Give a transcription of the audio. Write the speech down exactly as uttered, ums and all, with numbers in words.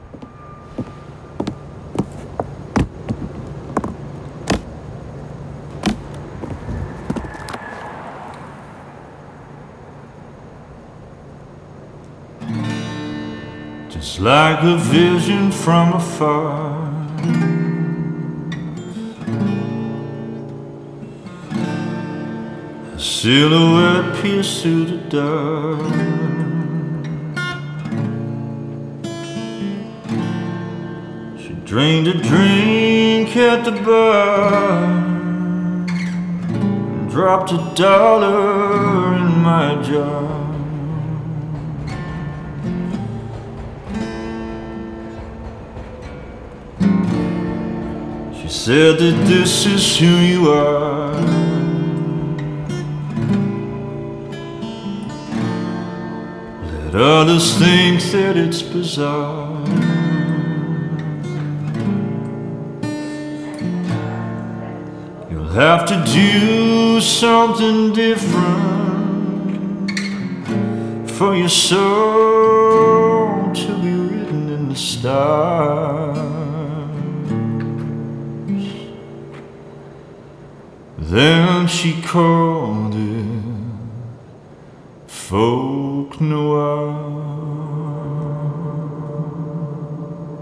Just like a vision from afar, a silhouette pierced through the dark. She drained a drink at the bar and dropped a dollar in my jar. She said that this is who you are. Let others think that it's bizarre. You'll have to do something different for your soul to be written in the stars. Then she called it folk noir.